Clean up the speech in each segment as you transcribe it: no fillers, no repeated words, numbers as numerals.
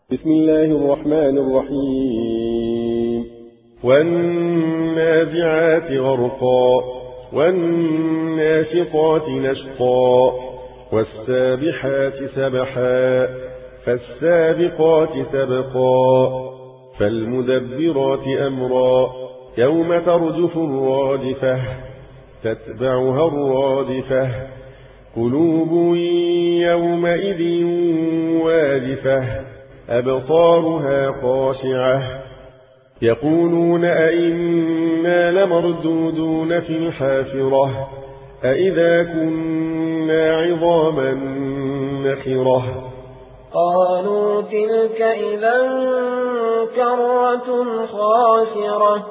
بسم الله الرحمن الرحيم والنازعات غرقا والناشطات نشطا والسابحات سبحا فالسابقات سبقا فالمدبرات أمرا يوم ترجف الراجفة تتبعها الرادفة قلوب يومئذ واجفة أبصارها خاشعة يقولون أئنا لمردودون في الحافرة أئذا كنا عظاما نخرة قالوا تلك إذا كرة خاسرة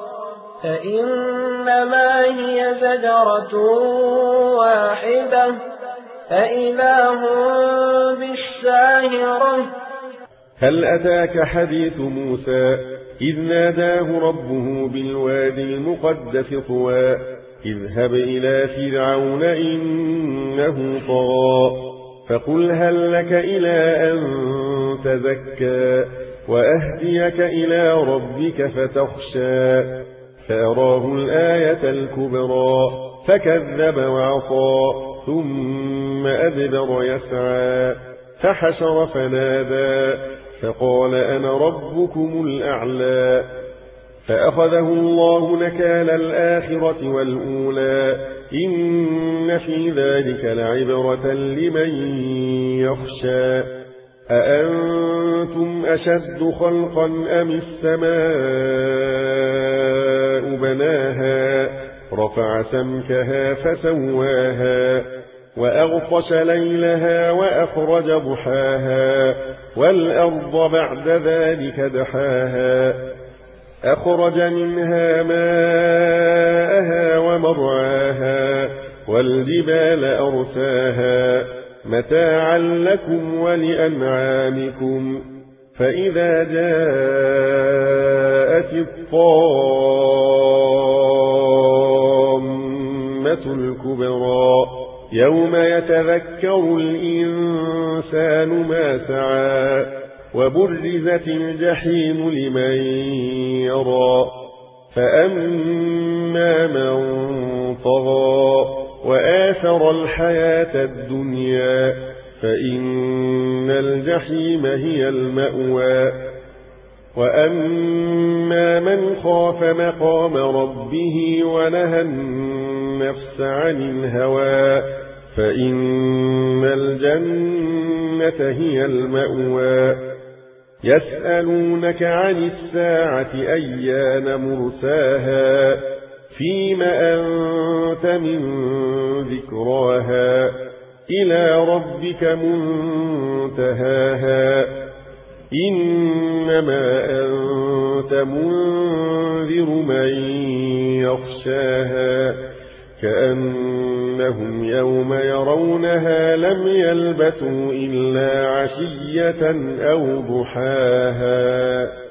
فإنما هي زجرة واحدة فإذا هم بالساهرة هل أتاك حديث موسى إذ ناداه ربه بالوادي المقدس طوى اذهب إلى فرعون إنه طغى فقل هل لك إلى أن تزكى وأهديك إلى ربك فتخشى فأراه الآية الكبرى فكذب وعصى ثم أدبر يسعى فحشر فنادى فقال أنا ربكم الأعلى فأخذه الله نكال الآخرة والأولى إن في ذلك لعبرة لمن يخشى أأنتم أشد خلقا أم السماء بناها رفع سمكها فسواها وأغطش ليلها وأخرج ضحاها والأرض بعد ذلك دحاها أخرج منها ماءها ومرعاها والجبال أرساها متاعا لكم ولأنعامكم فإذا جاءت الطامة الكبرى يوم يتذكر الإنسان ما سعى وبرزت الجحيم لمن يرى فأما من طغى وآثر الحياة الدنيا فإن الجحيم هي المأوى وأما من خاف مقام ربه ونهى النفس عن الهوى فإن الجنة هي المأوى يسألونك عن الساعة أيان مرساها فيم أنت من ذكراها إلى ربك منتهاها إنما أنت منذر من يخشاها كأنهم يوم يرونها لم يلبثوا إلا عشية أو ضحاها